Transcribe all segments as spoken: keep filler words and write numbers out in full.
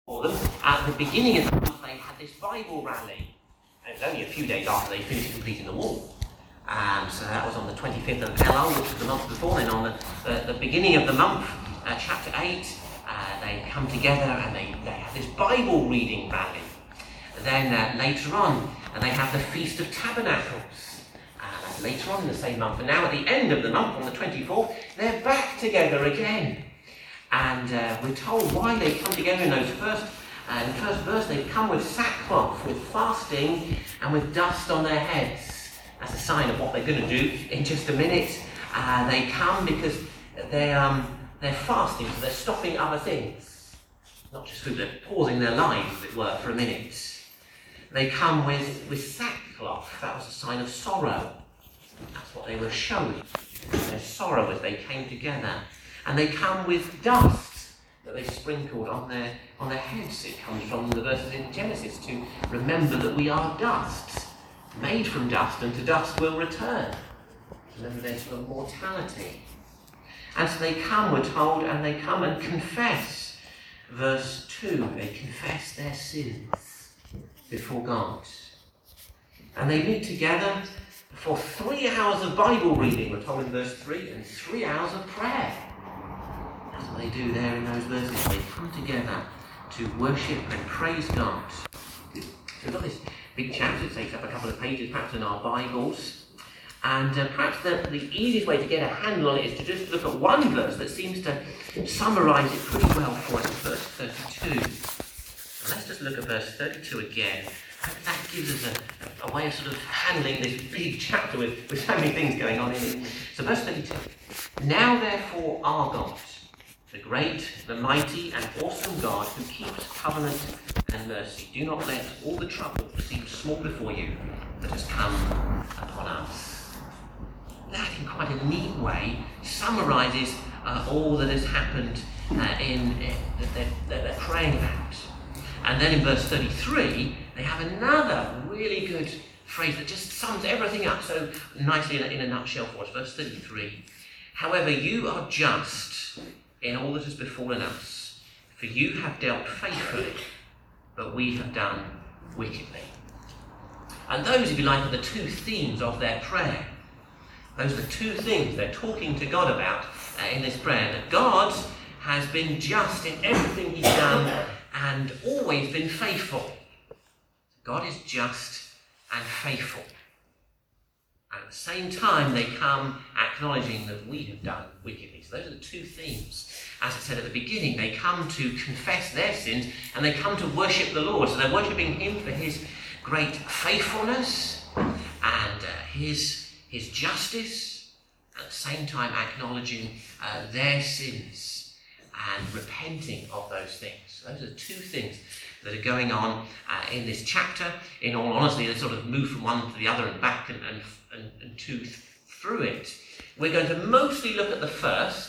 for them. At the beginning of the month, they had this Bible rally. And it was only a few days after they finished completing the wall. Um, so that was on the twenty-fifth of Elul, which was the month before. Then on the, the, the beginning of the month, uh, chapter eight, uh, they come together and they, they have this Bible reading rally. Then uh, later on, uh, they have the Feast of Tabernacles. Uh, that's later on in the same month. And now at the end of the month, on the twenty-fourth, they're back together again. And uh, we're told why they come together in those first, uh, in the first verse. They come with sackcloth, with fasting, and with dust on their heads. That's a sign of what they're going to do in just a minute. Uh, they come because they're, um, they're fasting, so they're stopping other things. Not just food, they're pausing their lives, as it were, for a minute. They come with, with sackcloth. That was a sign of sorrow. That's what they were showing. Their sorrow as they came together. And they come with dust that they sprinkled on their on their heads. It comes from the verses in Genesis to remember that we are dust, made from dust, and to dust will return. Remember their sort of mortality. And so they come, we're told, and they come and confess. Verse two, they confess their sins before God. And they meet together for three hours of Bible reading, we're told in verse three, and three hours of prayer. That's what they do there in those verses. They come together to worship and praise God. So we've got this big chapter. It takes up a couple of pages, perhaps in our Bibles. And uh, perhaps the, the easiest way to get a handle on it is to just look at one verse that seems to summarise it pretty well for us, verse thirty-two. So let's just look at verse thirty-two again. That gives us a, a way of sort of handling this big chapter with, with so many things going on in it. So verse thirty-two. Now therefore our God, the great, the mighty and awesome God who keeps covenant and mercy, do not let all the trouble seem small before you that has come upon us. That, in quite a neat way, summarises uh, all that has happened uh, in uh, that, they're, that they're praying about. And then in verse thirty-three, they have another really good phrase that just sums everything up so nicely in a, in a nutshell for us. Verse thirty-three, however, you are just in all that has befallen us, for you have dealt faithfully, but we have done wickedly. And those, if you like, are the two themes of their prayer. Those are the two things they're talking to God about uh, in this prayer. That God has been just in everything he's done and always been faithful. God is just and faithful. And at the same time, they come acknowledging that we have done wickedly. So those are the two themes. As I said at the beginning, they come to confess their sins and they come to worship the Lord. So they're worshipping him for his great faithfulness and uh, his, his justice, at the same time acknowledging uh, their sins and repenting of those things. So those are the two things that are going on uh, in this chapter. In all honesty, they sort of move from one to the other and back and, and, and, and two th- through it. We're going to mostly look at the first,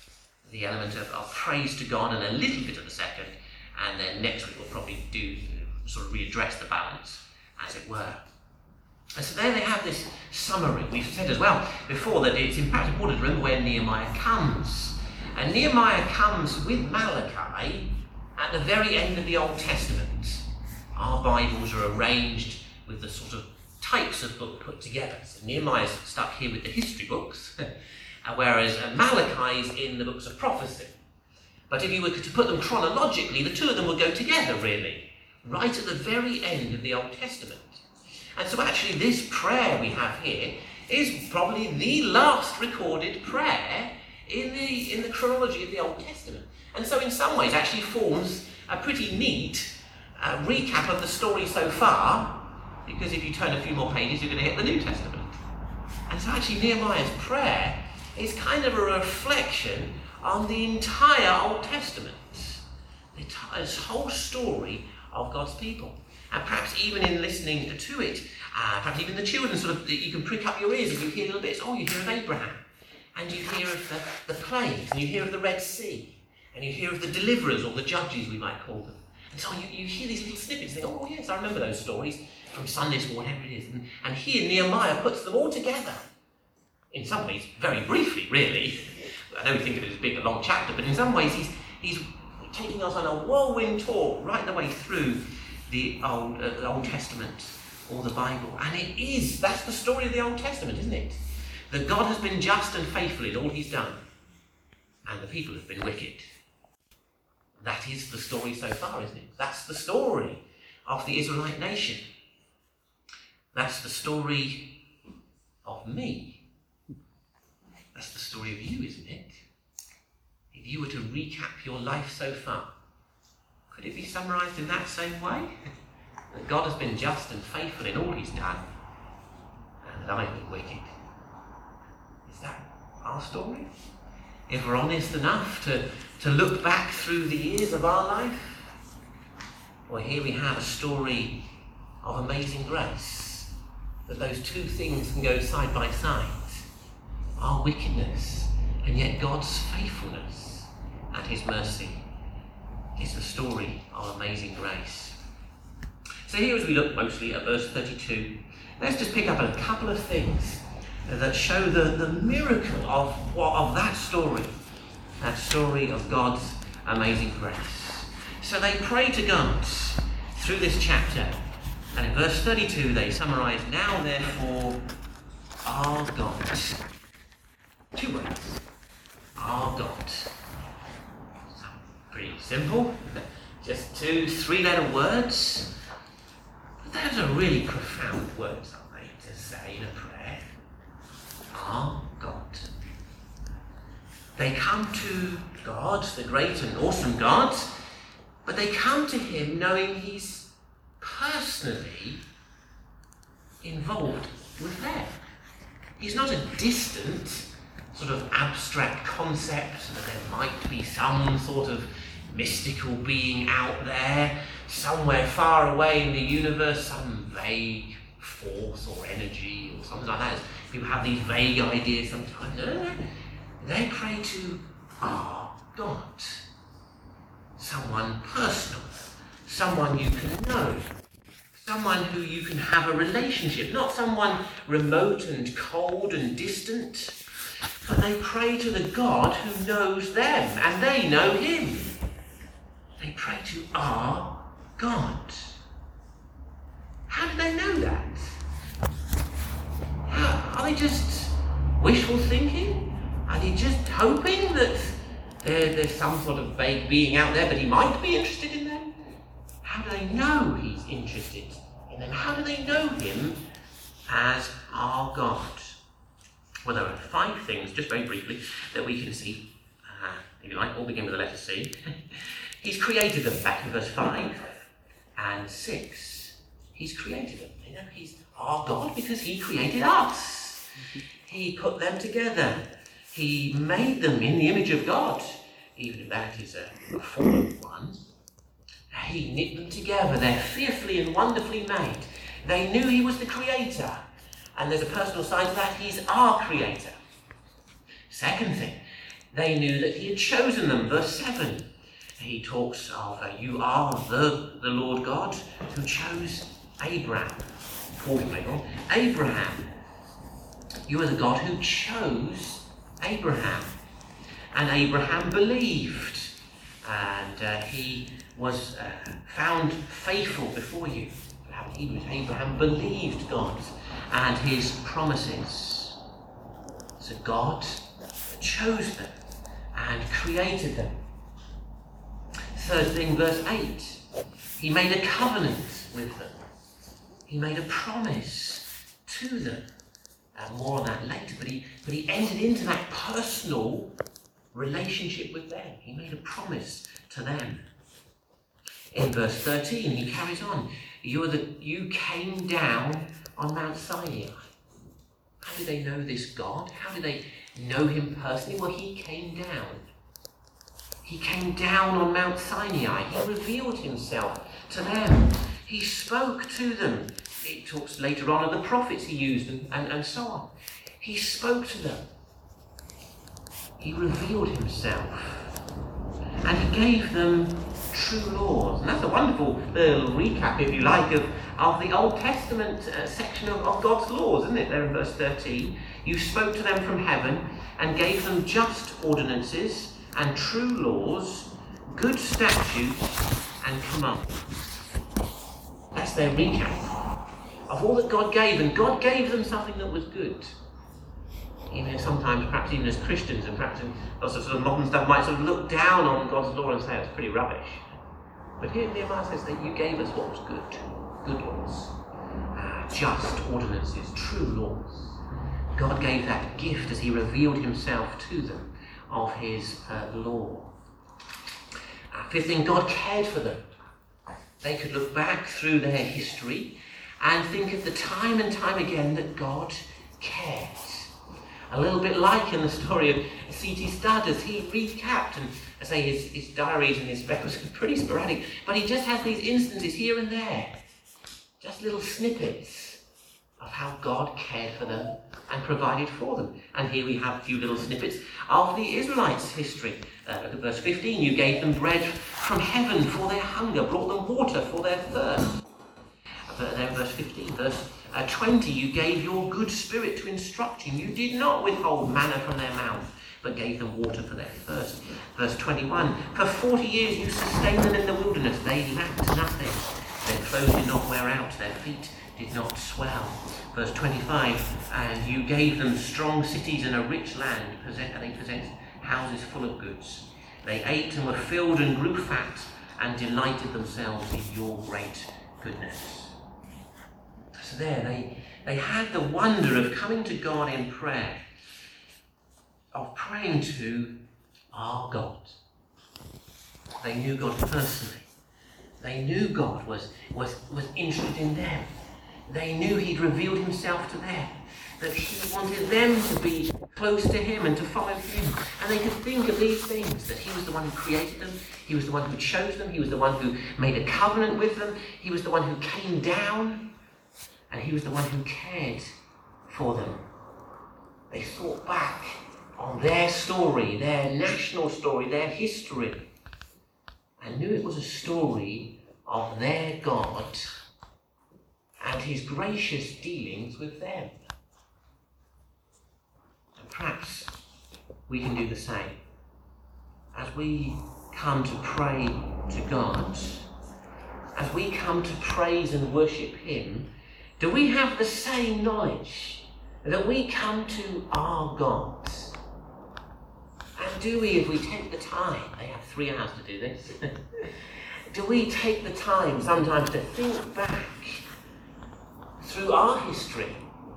the element of, of praise to God, and a little bit of the second, and then next week we'll probably do sort of readdress the balance, as it were. And so there they have this summary. We've said as well before that it's in fact important to remember where Nehemiah comes. And Nehemiah comes with Malachi at the very end of the Old Testament. Our Bibles are arranged with the sort of types of book put together. So Nehemiah's stuck here with the history books, whereas Malachi is in the books of prophecy. But if you were to put them chronologically, the two of them would go together, really, right at the very end of the Old Testament. And so actually this prayer we have here is probably the last recorded prayer in the in the chronology of the Old Testament. And so in some ways actually forms a pretty neat uh, recap of the story so far, because if you turn a few more pages, you're going to hit the New Testament. And so actually Nehemiah's prayer is kind of a reflection on the entire Old Testament, the entire, this whole story of God's people. And perhaps even in listening to it, uh, perhaps even the children, sort of, you can prick up your ears and you hear little bits. Oh, you hear of Abraham, and you hear of the, the plagues, and you hear of the Red Sea, and you hear of the deliverers, or the judges we might call them. And so you, you hear these little snippets and think, oh yes, I remember those stories from Sunday school, whatever it is. And, and here Nehemiah puts them all together. In some ways, very briefly, really. I know we think of it as a big, a long chapter, but in some ways he's, he's taking us on a whirlwind tour right the way through the Old, uh, the Old Testament or the Bible. And it is, that's the story of the Old Testament, isn't it? That God has been just and faithful in all he's done, and the people have been wicked. That is the story so far, isn't it? That's the story of the Israelite nation. That's the story of me. That's the story of you, isn't it? If you were to recap your life so far, could it be summarised in that same way? That God has been just and faithful in all he's done, and that I've been wicked. Is that our story? If we're honest enough to, to look back through the years of our life, well, here we have a story of amazing grace. That those two things can go side by side. Our wickedness and yet God's faithfulness and his mercy is the story of amazing grace. So here, as we look mostly at verse thirty-two, let's just pick up on a couple of things that show the, the miracle of, of that story, that story of God's amazing grace. So they pray to God through this chapter, and in verse thirty-two they summarise, now therefore our God. Two words. Our God. So, pretty simple. Just two three-letter words. But those are really profound words, aren't they, to say in a prayer. Our God. They come to God, the great and awesome God, but they come to him knowing he's personally involved with them. He's not a distant, sort of abstract concept that there might be some sort of mystical being out there, somewhere far away in the universe, some vague force or energy or something like that. People have these vague ideas sometimes. No, no, no. They pray to our God. Someone personal. Someone you can know. Someone who you can have a relationship. Not someone remote and cold and distant. But they pray to the God who knows them, and they know him. They pray to our God. How do they know that? How, are they just wishful thinking? Are they just hoping that there, there's some sort of vague being out there, but he might be interested in them? How do they know he's interested in them? How do they know him as our God? Well, there are five things, just very briefly, that we can see. Uh, if you like, all begin with the letter C. He's created them, back in verse five and six. He's created them. You know, he's our God because he created us. He put them together. He made them in the image of God, even if that is a, a fallen one. He knit them together. They're fearfully and wonderfully made. They knew he was the creator. And there's a personal side to that. He's our creator. Second thing, they knew that he had chosen them. Verse seven, he talks of, uh, you are the, the Lord God who chose Abraham. Abraham. Abraham. You are the God who chose Abraham. And Abraham believed. And uh, he was uh, found faithful before you. Abraham believed God and his promises. So God chose them and created them. Third thing, verse eight. He made a covenant with them. He made a promise to them. Uh, more on that later, but he, but he entered into that personal relationship with them. He made a promise to them. In verse thirteen, he carries on. You, are the, you came down on Mount Sinai. How did they know this God? How did they know him personally? Well, he came down. He came down on Mount Sinai. He revealed himself to them. He spoke to them. It talks later on of the prophets he used and, and, and so on. He spoke to them. He revealed himself. And he gave them true laws. And that's a wonderful little recap, if you like, of, of the Old Testament uh, section of, of God's laws, isn't it? There in verse thirteen. You spoke to them from heaven and gave them just ordinances and true laws, good statutes and commandments. That's their recap of all that God gave, and God gave them something that was good. Even if sometimes, perhaps even as Christians, and perhaps in lots of sort of modern stuff, might sort of look down on God's law and say it's pretty rubbish. But here Nehemiah says that you gave us what was good, good laws, uh, just ordinances, true laws. God gave that gift as he revealed himself to them of his uh, law. Uh, fifth thing, God cared for them. They could look back through their history and think of the time and time again that God cared. A little bit like in the story of C T Studd, as he recapped, and I say his, his diaries and his records are pretty sporadic, but he just has these instances here and there, just little snippets of how God cared for them and provided for them. And here we have a few little snippets of the Israelites' history. Uh, look at verse fifteen. You gave them bread from heaven for their hunger, brought them water for their thirst. Uh, there, verse fifteen. Verse uh, twenty. You gave your good spirit to instruct you. You did not withhold manna from their mouth, but gave them water for their thirst. Verse twenty-one. For forty years you sustained them in the wilderness. They lacked nothing. Their clothes did not wear out. Their feet did not swell. Verse twenty-five, and you gave them strong cities and a rich land, and they possessed houses full of goods. They ate and were filled and grew fat and delighted themselves in your great goodness. So there, they, they had the wonder of coming to God in prayer, of praying to our God. They knew God personally. They knew God was, was, was interested in them. They knew he'd revealed himself to them, that he wanted them to be close to him and to follow him. And they could think of these things, that he was the one who created them, he was the one who chose them, he was the one who made a covenant with them, he was the one who came down, and he was the one who cared for them. They thought back on their story, their national story, their history, and knew it was a story of their God and his gracious dealings with them. And perhaps we can do the same. As we come to pray to God, as we come to praise and worship him, do we have the same knowledge that we come to our God? And do we, if we take the time, they have three hours to do this, do we take the time sometimes to think back through our history,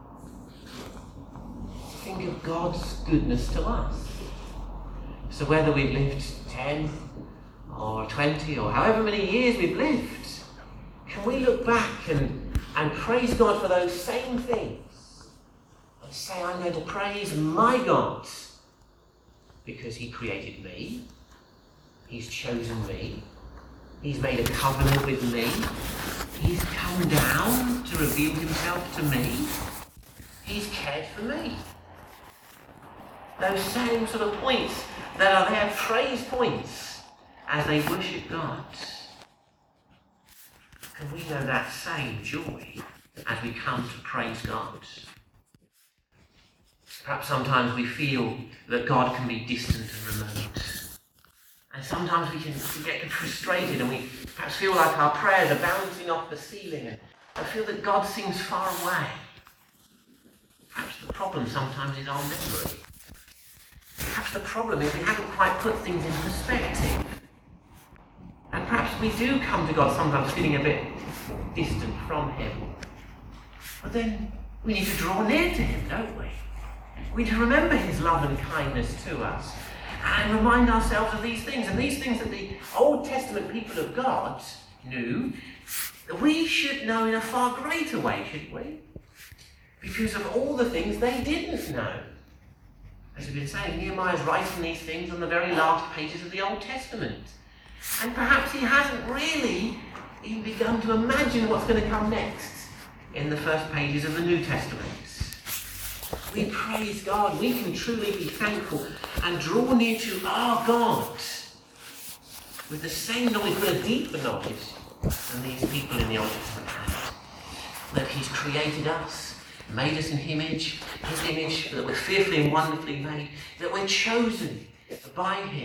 think of God's goodness to us? So whether we've lived ten or twenty or however many years we've lived, can we look back and, and praise God for those same things and say, I'm going to praise my God because he created me, he's chosen me, he's made a covenant with me, he's come down to reveal himself to me, he's cared for me. Those same sort of points that are their praise points as they worship God. Can we know that same joy as we come to praise God? Perhaps sometimes we feel that God can be distant and remote. And sometimes we can we get frustrated and we perhaps feel like our prayers are bouncing off the ceiling and I feel that God seems far away. Perhaps the problem sometimes is our memory. Perhaps the problem is we haven't quite put things in perspective. And perhaps we do come to God sometimes feeling a bit distant from him. But then we need to draw near to him, don't we? We need to remember his love and kindness to us and remind ourselves of these things. And these things that the Old Testament people of God knew, that we should know in a far greater way, shouldn't we? Because of all the things they didn't know. As we've been saying, Nehemiah's writing these things on the very last pages of the Old Testament. And perhaps he hasn't really even begun to imagine what's going to come next in the first pages of the New Testament. We praise God. We can truly be thankful and draw near to our God with the same knowledge, but a deeper knowledge than these people in the Old Testament had. That he's created us, made us in his image, his image, that we're fearfully and wonderfully made, that we're chosen by him,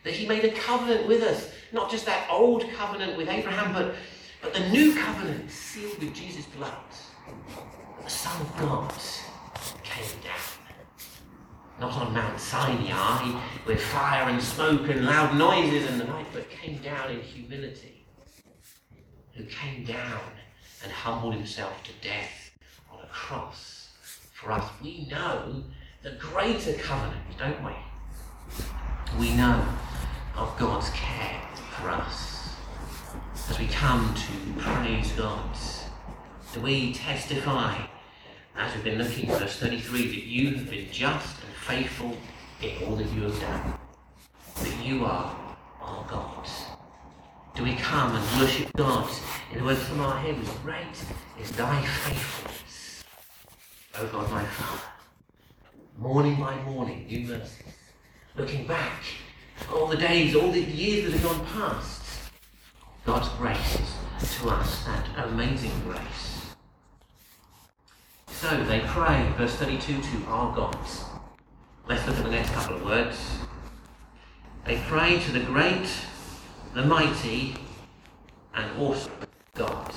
that he made a covenant with us. Not just that old covenant with Abraham, but, but the new covenant sealed with Jesus' blood. The Son of God came down. Not on Mount Sinai with fire and smoke and loud noises in the night, but came down in humility. Who came down and humbled himself to death on a cross for us. We know the greater covenant, don't we? We know of God's care for us. As we come to praise God, do we testify, as we've been looking at verse thirty-three, that you have been just and faithful in all that you have done, that you are our God? Do we come and worship God in the words from our hymns? Great is thy faithfulness, O God my Father. Morning by morning, new mercies. Looking back, all the days, all the years that have gone past, God's grace to us, that amazing grace. So they pray, verse thirty-two, to our God. Let's look at the next couple of words. They pray to the great, the mighty, and awesome God.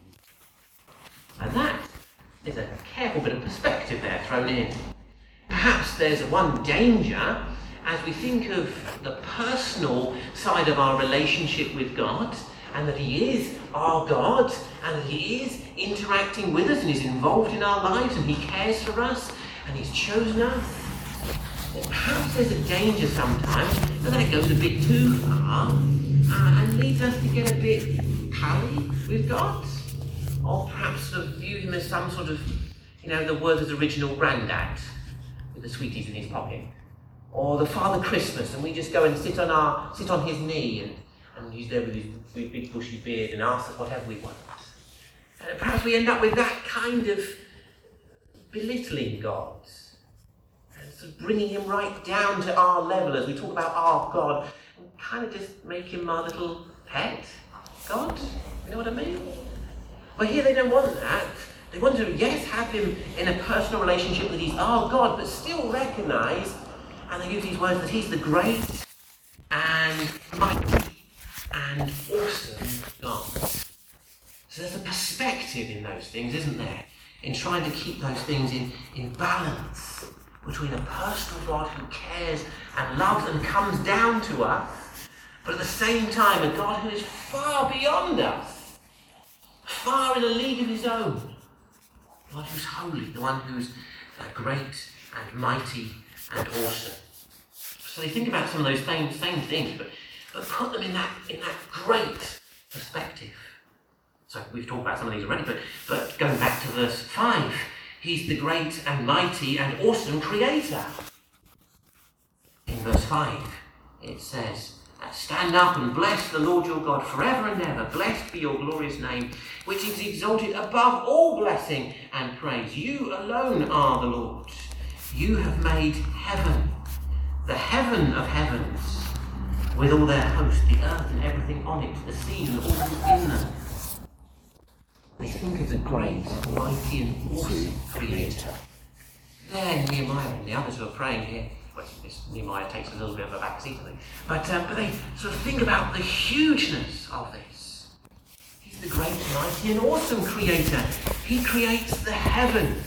And that is a careful bit of perspective there thrown in. Perhaps there's one danger as we think of the personal side of our relationship with God, and that he is our God, and that he is interacting with us and is involved in our lives, and he cares for us, and he's chosen us. Well, perhaps there's a danger sometimes that that goes a bit too far uh, and leads us to get a bit pally with God, or perhaps sort of view him as some sort of, you know, the Werther's original granddad with the sweeties in his pocket, or the Father Christmas, and we just go and sit on our sit on his knee, and, and he's there with his big, big bushy beard and asks us whatever we want. And perhaps we end up with that kind of belittling God, and sort of bringing him right down to our level as we talk about our God, and kind of just make him our little pet God. You know what I mean? But here they don't want that. They want to, yes, have him in a personal relationship that he's our God, but still recognise, and they use these words, that he's the great and mighty and awesome God. So there's a perspective in those things, isn't there? In trying to keep those things in, in balance between a personal God who cares and loves and comes down to us, but at the same time a God who is far beyond us, far in a league of his own. God who's holy, the one who's uh, great and mighty and awesome. So they think about some of those same same things, but, but put them in that in that great perspective. So we've talked about some of these already, but, but going back to verse five, he's the great and mighty and awesome creator. In verse five, it says, stand up and bless the Lord your God forever and ever. Blessed be your glorious name, which is exalted above all blessing and praise. You alone are the Lord. You have made heaven, the heaven of heavens, with all their host, the earth and everything on it, the sea and all that is in them. They think of the great, mighty and awesome creator. There, Nehemiah and the others who are praying here, well, this Nehemiah takes a little bit of a back seat, I think. But, um, but they sort of think about the hugeness of this. He's the great, mighty and awesome creator. He creates the heavens.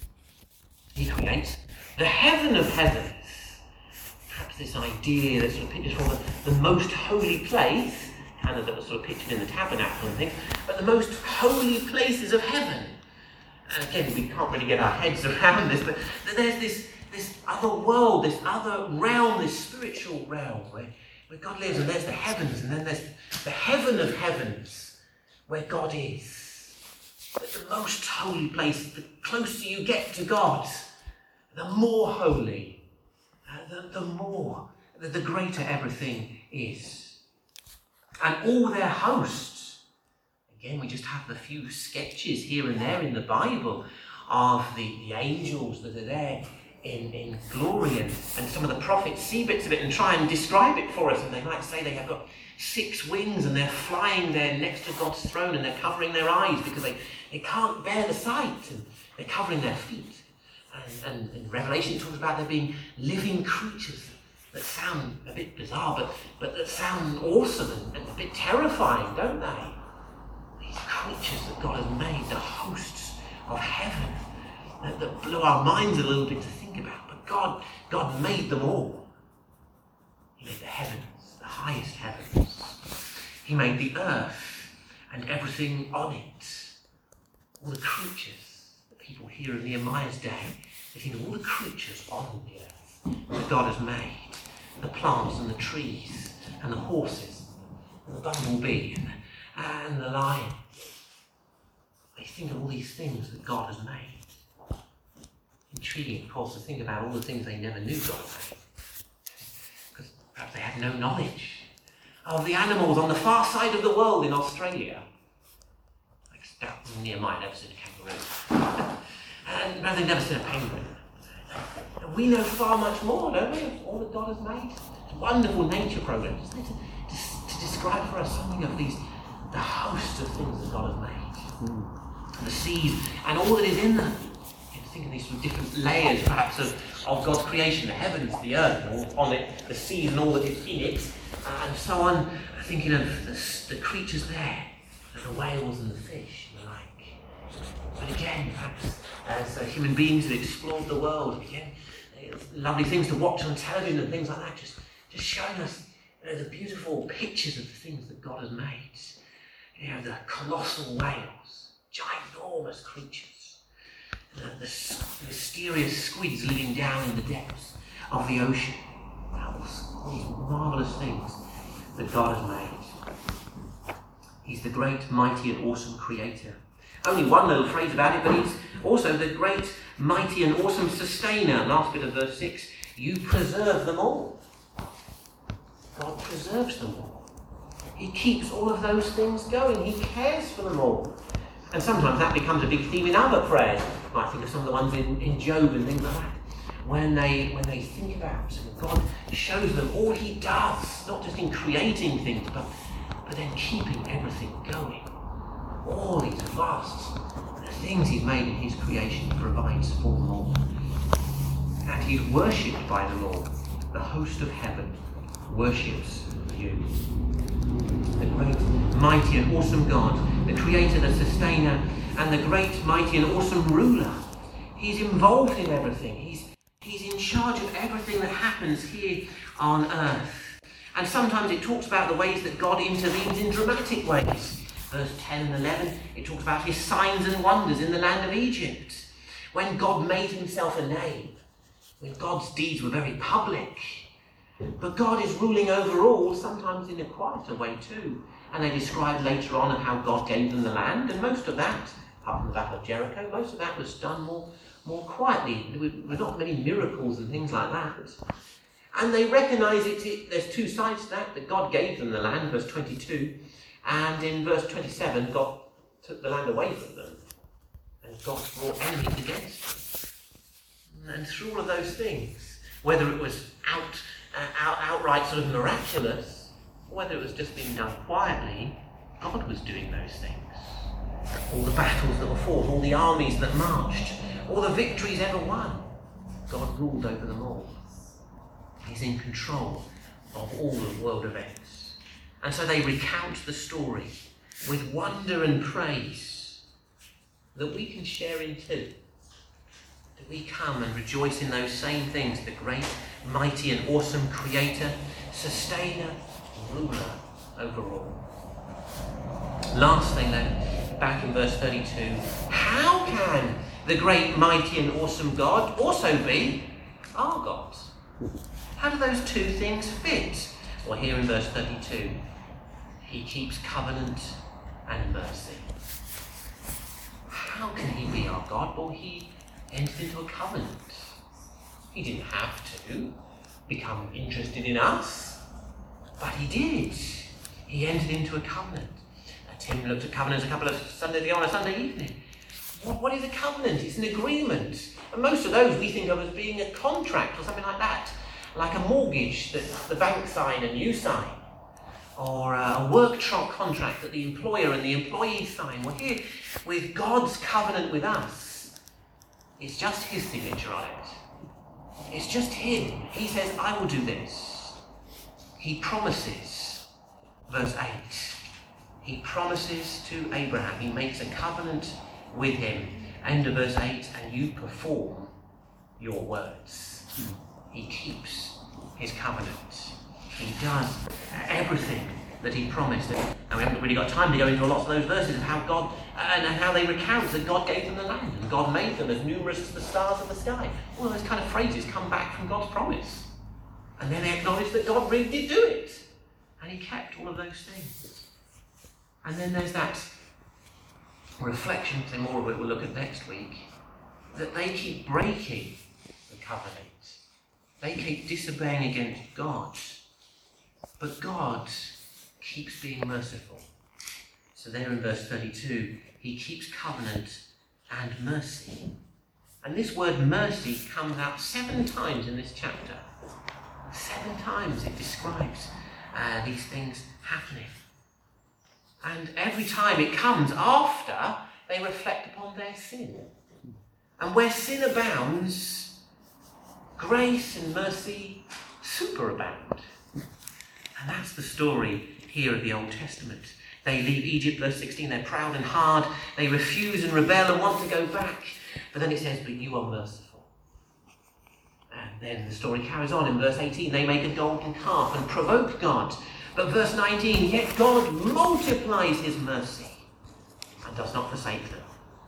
He creates the heaven of heavens. Perhaps this idea that sort of pictures from the, the most holy place, kind of that was sort of pictured in the tabernacle and things, but the most holy places of heaven. And again, we can't really get our heads around this, but there's this this other world, this other realm, this spiritual realm where, where God lives, and there's the heavens, and then there's the heaven of heavens where God is. But the most holy place, the closer you get to God, the more holy, uh, the, the more, the, the greater everything is. And all their hosts, again, we just have a few sketches here and there in the Bible of the, the angels that are there in, in glory, and, and some of the prophets see bits of it and try and describe it for us, and they might say they have got six wings and they're flying there next to God's throne, and they're covering their eyes because they, they can't bear the sight, and they're covering their feet. And, and in Revelation it talks about there being living creatures that sound a bit bizarre, but, but that sound awesome and, and a bit terrifying, don't they? These creatures that God has made, the hosts of heaven, that, that blow our minds a little bit to think about. But God, God made them all. He made the heavens, the highest heavens. He made the earth and everything on it. All the creatures that people hear in Nehemiah's day, they think of all the creatures on the earth that God has made. The plants and the trees and the horses and the bumblebee and the, and the lion. They think of all these things that God has made. Intriguing, of course, to think about all the things they never knew God made. Because perhaps they had no knowledge of the animals on the far side of the world in Australia. Like Nehemiah never seen a kangaroo. And perhaps they've never seen a penguin. We know far much more, don't we, of all that God has made. It's a wonderful nature program, isn't it? To, to, to describe for us something of these, the host of things that God has made. Mm. The seas and all that is in them. You think of these sort of different layers, perhaps, of, of God's creation, the heavens, the earth, and all on it, the seas and all that is in it, uh, and so on. Thinking of the, the creatures there, and the whales and the fish and the like. But again, perhaps, as uh, human beings have explored the world, again, lovely things to watch on television and things like that, just, just showing us, you know, the beautiful pictures of the things that God has made. You know, the colossal whales, ginormous creatures, the, the mysterious squids living down in the depths of the ocean. All these marvellous things that God has made. He's the great, mighty and awesome creator. Only one little phrase about it, but he's also the great, mighty and awesome sustainer. Last bit of verse six, you preserve them all. God preserves them all. He keeps all of those things going. He cares for them all. And sometimes that becomes a big theme in other prayers. I think of some of the ones in, in Job and things like that. When they, when they think about it, God shows them all he does, not just in creating things, but, but then keeping everything going. All these vast the things he's made in his creation, he provides for them all. And he's worshipped by them all. The host of heaven worships you. The great, mighty and awesome God, the creator, the sustainer, and the great, mighty and awesome ruler. He's involved in everything. He's, he's in charge of everything that happens here on earth. And sometimes it talks about the ways that God intervenes in dramatic ways. Verse ten and eleven, it talks about his signs and wonders in the land of Egypt. When God made himself a name, when God's deeds were very public. But God is ruling over all, sometimes in a quieter way too. And they describe later on how God gave them the land, and most of that, apart from the Battle of Jericho, most of that was done more, more quietly. There were not many miracles and things like that. And they recognise it, it, there's two sides to that, that God gave them the land, verse twenty-two, and in verse twenty-seven, God took the land away from them, and God brought enemies against them. And through all of those things, whether it was out, uh, out, outright sort of miraculous, or whether it was just being done quietly, God was doing those things. All the battles that were fought, all the armies that marched, all the victories ever won, God ruled over them all. He's in control of all the world events. And so they recount the story with wonder and praise that we can share in too. That we come and rejoice in those same things, the great, mighty and awesome creator, sustainer, ruler over all. Last thing then, back in verse thirty-two, how can the great, mighty and awesome God also be our God? How do those two things fit? Well, here in verse thirty-two, he keeps covenant and mercy. How can he be our God? Well, he entered into a covenant. He didn't have to become interested in us, but he did. He entered into a covenant. Now, Tim looked at covenants a couple of Sundays ago on a Sunday evening. What, what is a covenant? It's an agreement. And most of those we think of as being a contract or something like that. Like a mortgage that the bank sign and you sign. Or a work trial contract that the employer and the employee sign. Well, here, with God's covenant with us, it's just his signature on it. It's just him. He says, I will do this. He promises, verse eight. He promises to Abraham. He makes a covenant with him. End of verse eight, and you perform your words. He keeps his covenant. He does everything that he promised. And we haven't really got time to go into lots of those verses of how God, and how they recount that God gave them the land, and God made them as numerous as the stars of the sky. All those kind of phrases come back from God's promise. And then they acknowledge that God really did do it. And he kept all of those things. And then there's that reflection, and more of it we'll look at next week, that they keep breaking the covenant. They keep disobeying against God. But God keeps being merciful. So there in verse thirty-two, he keeps covenant and mercy. And this word mercy comes out seven times in this chapter. Seven times it describes uh, these things happening. And every time it comes after they reflect upon their sin. And where sin abounds, grace and mercy superabound. And that's the story here of the Old Testament. They leave Egypt, verse sixteen, they're proud and hard. They refuse and rebel and want to go back. But then it says, but you are merciful. And then the story carries on in verse eighteen. They make a golden calf and provoke God. But verse nineteen, yet God multiplies his mercy and does not forsake them.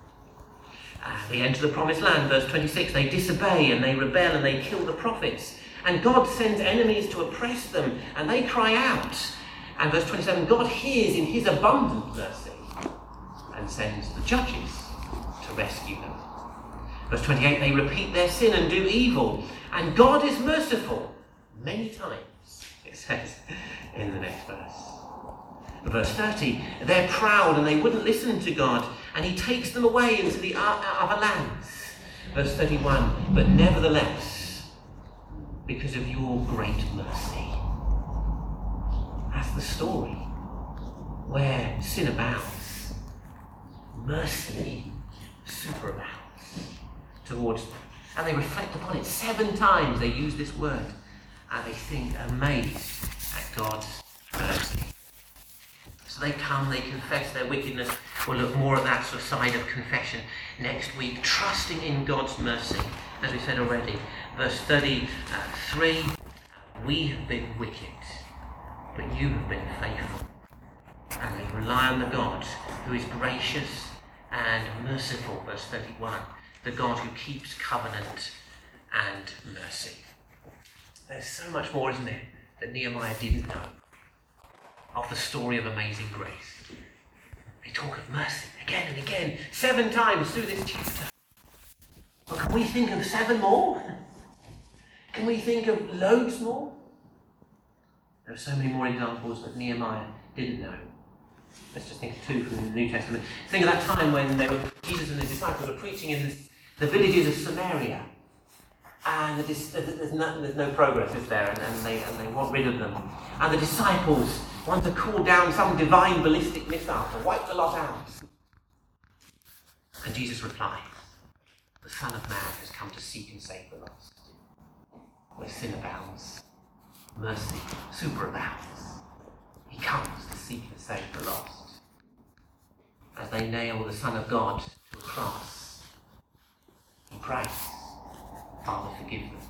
Uh, they enter the promised land, verse twenty-six. They disobey and they rebel and they kill the prophets. And God sends enemies to oppress them, and they cry out. And verse twenty-seven, God hears in his abundant mercy and sends the judges to rescue them. Verse twenty-eight, they repeat their sin and do evil, and God is merciful many times, it says in the next verse. Verse thirty, they're proud and they wouldn't listen to God, and he takes them away into the other lands. Verse thirty-one, but nevertheless, because of your great mercy. That's the story. Where sin abounds, mercy superabounds towards them. And they reflect upon it. Seven times they use this word. And they think, amazed at God's mercy. So they come, they confess their wickedness. We'll look more at that sort of side of confession next week. Trusting in God's mercy, as we said already. Verse thirty-three, we have been wicked, but you have been faithful. And they rely on the God who is gracious and merciful, verse thirty-one, the God who keeps covenant and mercy. There's so much more, isn't there, that Nehemiah didn't know of the story of amazing grace. They talk of mercy again and again, seven times through this chapter. But can we think of seven more? Can we think of loads more? There are so many more examples that Nehemiah didn't know. Let's just think of two from the New Testament. Think of that time when they were, Jesus and his disciples were preaching in this, the villages of Samaria. And the, there's, no, there's no progress, is there? And, and, they, and they want rid of them. And the disciples want to call down some divine ballistic missile to wipe the lot out. And Jesus replied, the Son of Man has come to seek and save the lost. Where sin abounds, mercy superabounds. He comes to seek and save the lost. As they nail the Son of God to a cross, he prays, Father, forgive them.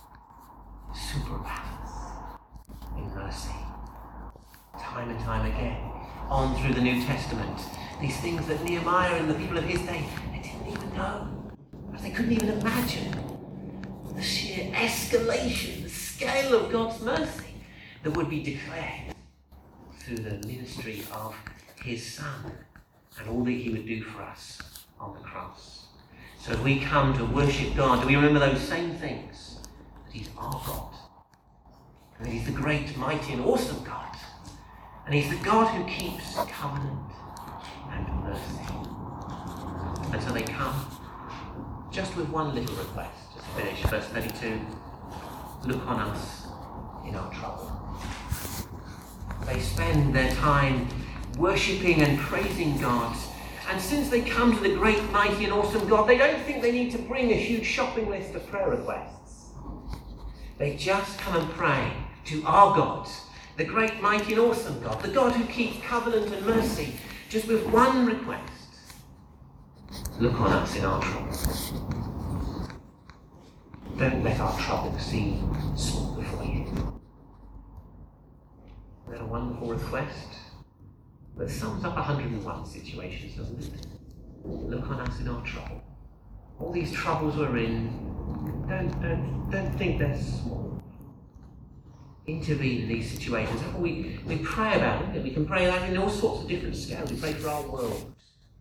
Superabounds in mercy. Time and time again, on through the New Testament, these things that Nehemiah and the people of his day, they didn't even know. They couldn't even imagine the sheer escalation, the scale of God's mercy that would be declared through the ministry of his Son and all that he would do for us on the cross. So as we come to worship God, do we remember those same things? That he's our God. And that he's the great, mighty and awesome God. And he's the God who keeps covenant and mercy. And so they come just with one little request, just to finish, verse thirty-two, look on us in our trouble. They spend their time worshipping and praising God, and since they come to the great, mighty and awesome God, they don't think they need to bring a huge shopping list of prayer requests. They just come and pray to our God, the great, mighty and awesome God, the God who keeps covenant and mercy, just with one request. Look on us in our troubles. Don't let our trouble seem small before you. Isn't that a wonderful request? That sums up one hundred and one situations, doesn't it? Look on us in our trouble. All these troubles we're in, don't, don't, don't think they're small. Intervene in these situations. We, we pray about it. We can pray that in all sorts of different scales. We pray for our world.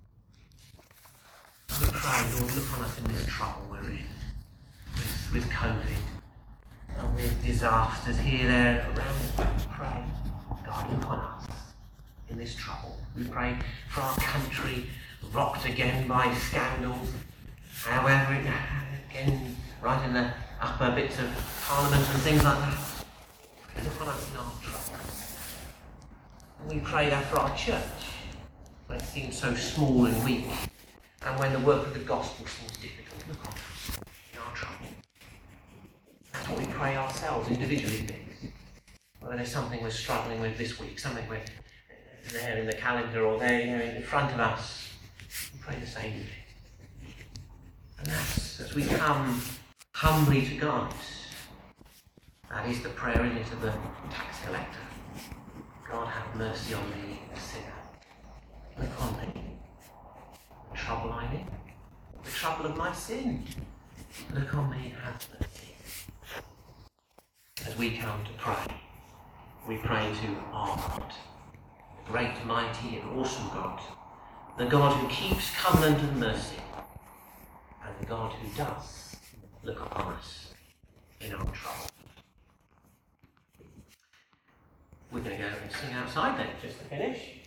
We pray, Lord, look on us in this trouble we're in. With, with COVID. And with disasters here, there, around the world. Pray, God, look on us in this trouble. We pray for our country, rocked again by scandals. However, it, again, right in the upper bits of Parliament and things like that. Look on us in our trouble. And we pray that for our church, when it seems so small and weak, and when the work of the gospel seems difficult. Look on us in our trouble. That's what we pray ourselves individually, things. Whether there's something we're struggling with this week, something we're there in the calendar or there, you know, in front of us, we pray the same thing. And that's as we come humbly to God. That is the prayer, isn't it, of the tax collector. God, have mercy on me, a sinner. Look on me. The trouble I'm in. The trouble of my sin. Look on me and have mercy. As we come to pray, we pray to our God, the great, mighty and awesome God, the God who keeps covenant and mercy, and the God who does look upon us in our trouble. We're going to go and sing outside then, just to finish.